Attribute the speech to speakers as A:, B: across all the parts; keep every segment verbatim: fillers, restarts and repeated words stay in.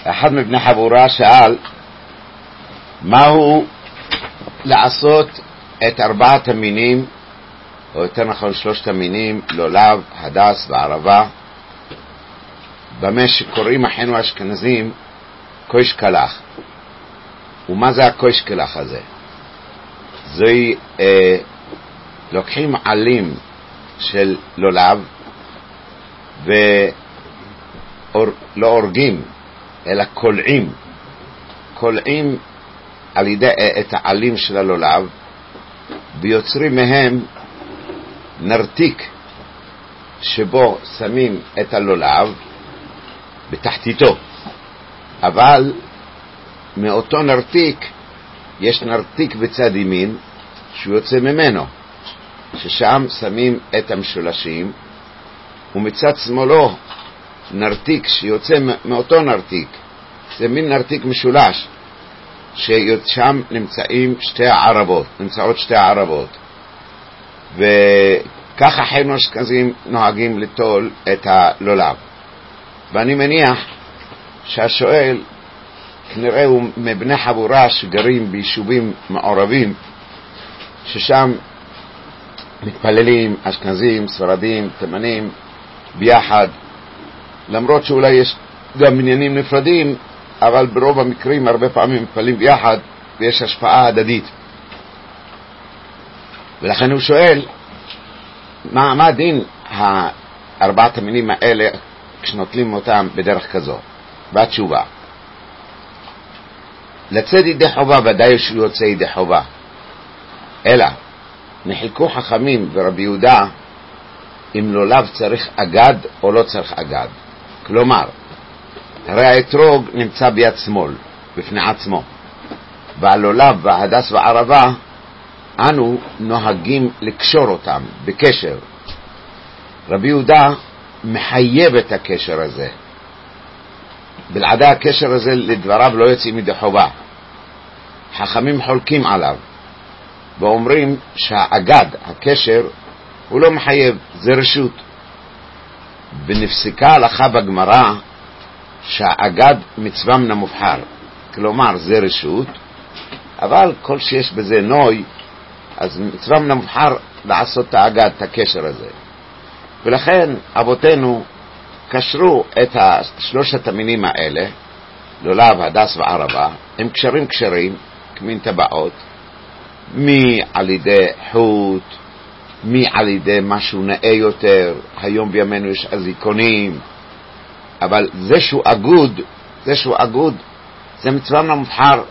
A: אחד מבני חבורה שאל מהו לעשות את ארבעת המינים, או יותר נכון שלושת המינים, לולב, הדס וערבה, במה שקוראים אחינו האשכנזים קויש קלח. ומה זה הקויש קלח הזה? זוהי אה, לוקחים עלים של לולב ולא הורגים אלא קולעים קולעים על ידי את העלים של הלולב, ויוצרים מהם נרתיק שבו שמים את הלולב בתחתיתו, אבל מאותו נרתיק יש נרתיק בצד ימין שהוא יוצא ממנו, ששם שמים את המשולשים, ומצד שמאלו נרתיק שיוצא מאותו נרתיק, זה מין נרתיק משולש ששם נמצאים שתי הערבות, נמצאות שתי הערבות, וככה אחינו האשכנזים נוהגים לטול את הלולב. ואני מניח שהשואל כנראה הוא מבני חבורה שגרים ביישובים מעורבים, ששם מתפללים אשכנזים, ספרדים, תימנים ביחד, למרות שאולי יש גם עניינים נפרדים, אבל ברוב המקרים הרבה פעמים מתפללים ביחד ויש השפעה הדדית. ולכן הוא שואל מה, מה הדין הארבעת המינים האלה כשנוטלים אותם בדרך כזו? והתשובה, לצאת ידי חובה ודאי שהוא יוצא ידי חובה, אלא נחלקו חכמים ורבי יהודה אם לולב צריך אגד או לא צריך אגד. כלומר, הרי האתרוג נמצא ביד שמאל בפני עצמו, והלולב וההדס והערבה אנו נוהגים לקשור אותם בקשר. רבי יהודה מחייב את הקשר הזה, בלעדי הקשר הזה לדבריו לא יוצאים ידי חובה. חכמים חולקים עליו ואומרים שהאגד, הקשר, הוא לא מחייב, זה רשות. ונפסקה הלכה בגמרא שהאגד מצווה מן המובחר, כלומר זה רשות, אבל כל שיש בזה נוי, אז מצווה מן המובחר לעשות את האגד, את הקשר הזה. ולכן אבותינו קשרו את שלושת המינים האלה, לולב, הדס וערבה, הם קשרים קשרים כמין טבעות, מי על ידי חוט, מי על ידי משהו נאה יותר. היום בימינו יש אזיקונים, אבל זה שהוא אגוד, זה שהוא אגוד, זה מצווה מן המובחר.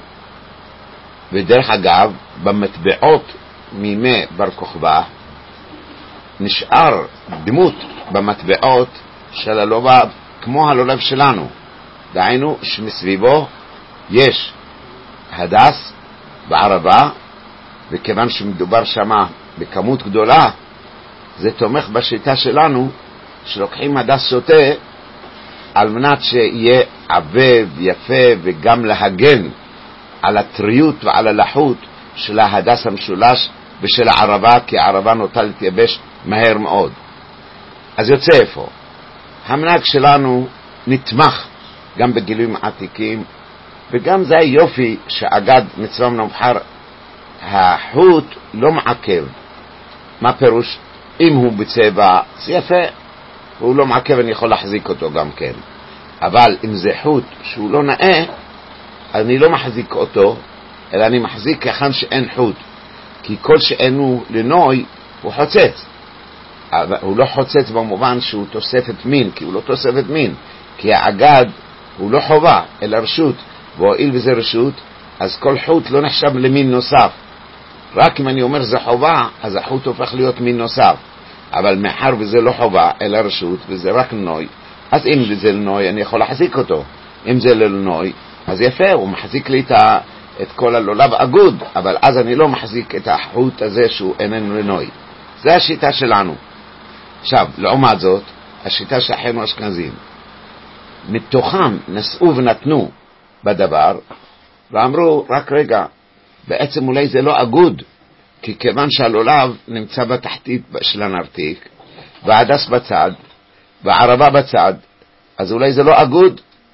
A: ודרך אגב, במטבעות מימי בר כוכבא נשאר דמות במטבעות של הלולב כמו הלולב שלנו, דהיינו שמסביבו יש הדס וערבה, וכיוון שמדובר שמה בכמות גדולה, זה תומך בשיטה שלנו שלוקחים הדס שוטה על מנת שיהיה עבב יפה וגם להגן על הטריות ועל הלחות של ההדס המשולש ושל הערבה, כי הערבה נוטה להתייבש מהר מאוד. אז יוצא איפה? המנהג שלנו נתמך גם בגילויים עתיקים, וגם זה היופי שאגד מצווה מן המובחר, החוט לא מעכב. מה פירוש? אם הוא בצבע זה יפה, הוא לא מעכב, אני יכול להחזיק אותו גם כן. אבל אם זה חוט שהוא לא נאה, אני לא מחזיק אותו, אלא אני מחזיק כאחן שאין חוט, כי כל שאינו לנוי הוא חוצץ. אבל הוא לא חוצץ במובן שהוא תוספת מין, כי הוא לא תוספת מין, כי האגד הוא לא חובה אלא רשות, והואיל וזה רשות, אז כל חוט לא נחשב למין נוסף. רק אם אני אומר זה חובה, אז החוט הופך להיות מין נוסף. אבל מאחר וזה לא חובה אלא רשות וזה רק נוי, אז אם זה לנוי אני יכול להחזיק אותו. אם זה לנוי אז יפה, הוא מחזיק לי את כל הלולב אגוד, אבל אז אני לא מחזיק את החוט הזה שהוא איננו לנוי. זה השיטה שלנו. עכשיו, לעומת זאת, השיטה של אחינו האשכנזים, מתוכם נשאו ונתנו בדבר, ואמרו, רק רגע, בעצם אולי זה לא אגוד, כי כיוון שהלולב נמצא בתחתית של הנרתיק, וההדס בצד, והערבה בצד, אז אולי זה לא אגוד.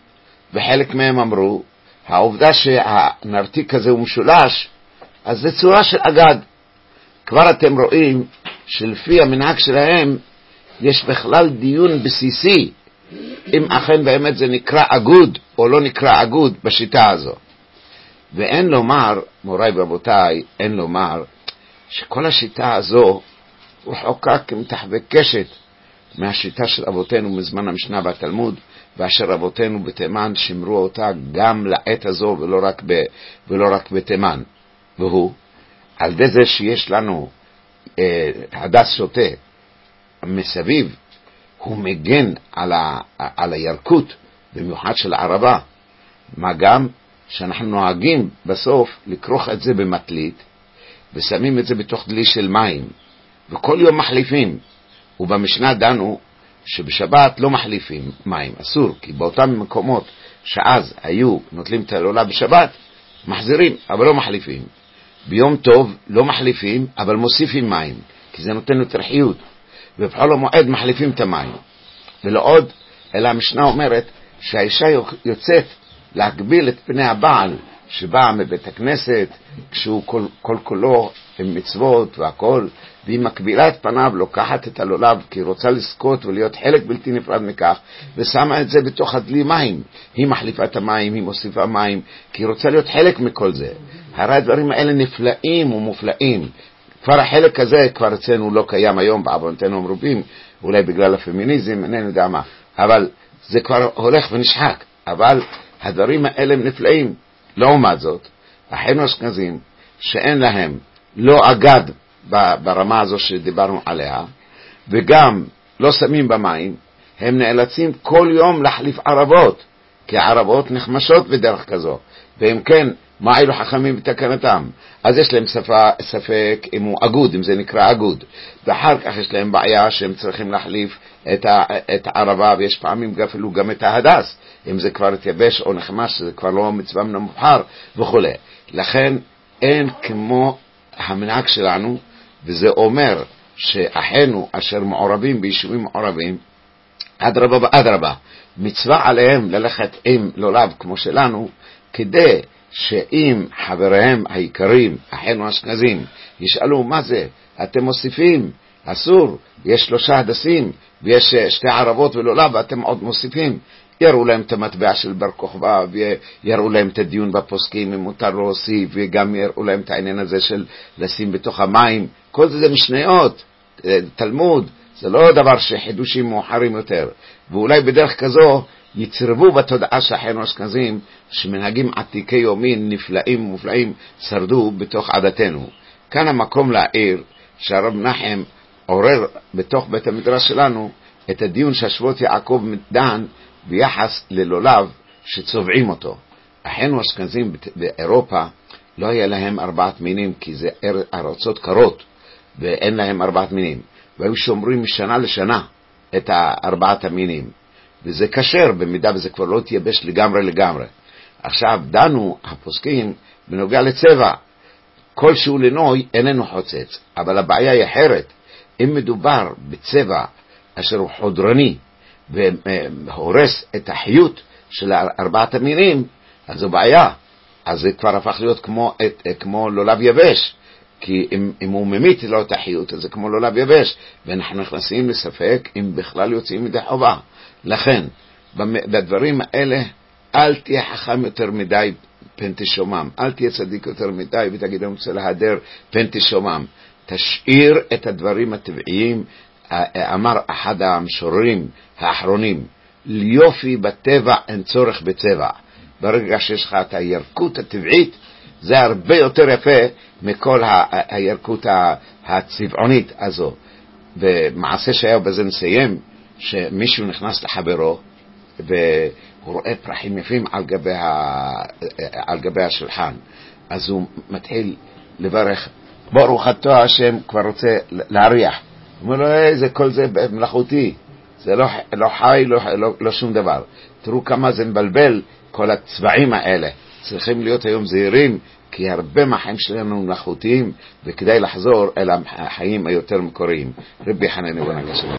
A: וחלק מהם אמרו, העובדה שהנרתיק הזה הוא משולש, אז זה צורה של אגד. כבר אתם רואים שלפי המנהג שלהם, יש בכלל דיון בסיסי, אם אכן באמת זה נקרא אגוד או לא נקרא אגוד בשיטה הזו. ואין לומר, מוריי ורבותיי, אין לומר שכל השיטה הזו הוא חוקק כמתחבק קשת מהשיטה של אבותינו מזמן המשנה והתלמוד, ואשר אבותינו בתימן שמרו אותה גם לעת הזו ולא רק, ב, ולא רק בתימן. והוא, על די זה שיש לנו אה, הדס שוטה מסביב, הוא מגן על, ה, על הירקות, במיוחד של הערבה, מה גם שאנחנו נוהגים בסוף לקרוך את זה במטלית, ושמים את זה בתוך דלי של מים, וכל יום מחליפים. ובמשנה דנו שבשבת לא מחליפים מים, אסור, כי באותם מקומות שאז היו נוטלים את הלולה בשבת, מחזירים, אבל לא מחליפים. ביום טוב לא מחליפים, אבל מוסיפים מים, כי זה נותן יותר חיות. ובחול המועד מחליפים את המים. ולא עוד, אלא המשנה אומרת שהאישה יוצאת להגביל את פני הבעל שבא מבית הכנסת, כשהוא כל, כל כולו עם מצוות והכל, והיא מקבילה את פניו, לוקחת את הלולב, כי היא רוצה לזכות ולהיות חלק בלתי נפרד מכך, ושמה את זה בתוך הדלי מים. היא מחליפה את המים, היא מוסיפה מים, כי היא רוצה להיות חלק מכל זה. הרי הדברים האלה נפלאים ומופלאים. כבר החלק הזה כבר אצלנו לא קיים היום, בעוונותינו מרובים, אולי בגלל הפמיניזם, איננו יודע מה. אבל זה כבר הולך ונשחק. אבל הדברים האלה הם נפלאים. לעומת זאת, אחינו האשכנזים שאין להם לא אגד ברמה הזו שדיברנו עליה, וגם לא שמים במים, הם נאלצים כל יום להחליף ערבות, כי הערבות נחמשות בדרך כזו, והם כן, מה אילו חכמים בתקנתם? אז יש להם שפה, ספק אם הוא אגוד, אם זה נקרא אגוד, ואחר כך יש להם בעיה שהם צריכים להחליף את, ה, את הערבה, ויש פעמים אפילו גם את ההדס, אם זה כבר התייבש או נחמש, זה כבר לא מצווה מן המובחר וכו'. לכן אין כמו המנהג שלנו, וזה אומר שאחינו אשר מעורבים ביישובים מעורבים, אדרבה ואדרבה, מצווה עליהם ללכת עם לולב כמו שלנו, כדי שאם חבריהם העיקרים, אחינו האשכנזים, ישאלו מה זה, אתם מוסיפים, אסור, יש שלושה הדסים, ויש שתי ערבות ולולב, ואתם עוד מוסיפים, יראו להם את המטבע של בר כוכבא, ויראו להם את הדיון בפוסקים, אם מותר להוסיף, וגם יראו להם את העניין הזה של לשים בתוך המים. כל זה זה משניות, תלמוד, זה לא דבר שחידושים מאוחרים יותר. ואולי בדרך כזו יצרבו בתודעה של אחינו האשכנזים, שמנהגים עתיקי יומין נפלאים ומופלאים שרדו בתוך עדתנו. כאן המקום להעיר שהרב נחם עורר בתוך בית המדרש שלנו את הדיון שהשבות יעקב דן ביחס ללולב שצובעים אותו. אחינו האשכנזים באירופה לא היה להם ארבעת מינים, כי זה ארצות קרות ואין להם ארבעת מינים, והיו שומרים משנה לשנה את ארבעת המינים, וזה קשר במידה וזה כבר לא תייבש לגמרי לגמרי. עכשיו דנו הפוסקים בנוגע לצבע, כל שהוא לנוי איננו חוצץ, אבל הבעיה היא אחרת. אם מדובר בצבע אשר הוא חודרני והורס את החיות של ארבעת המינים, אז זו בעיה. אז זה כבר הפך להיות כמו, את, כמו לולב יבש, כי אם, אם הוא ממית לו את החיות, אז זה כמו לולב יבש, ואנחנו נכנסים לספק אם בכלל יוצאים מדי חובה. לכן, בדברים האלה, אל תהיה חכם יותר מדי פן תשומם, אל תהיה צדיק יותר מדי ותגיד אני רוצה להדר פן תשומם. תשאיר את הדברים הטבעיים. אמר אחד המשוררים האחרונים, ליופי בטבע אין צורך בצבע. ברגע שיש לך את הירקות הטבעית, זה הרבה יותר יפה מכל הירקות הצבעונית הזו. ומעשה שהיה בזה נסיים, שמישהו נכנס לחברו והוא רואה פרחים יפים על גבי, ה... על גבי השולחן, אז הוא מתחיל לברך ברוך אתה השם, כבר רוצה להריח. הוא אומר לו, איזה כל זה מלאכותי, זה לא, לא חי, לא, לא, לא שום דבר. תראו כמה זה מבלבל כל הצבעים האלה. צריכים להיות היום זהירים, כי הרבה מהחיים שלנו מלאכותיים, וכדאי לחזור אל החיים היותר מקוריים. רבי חנני בן הקשב.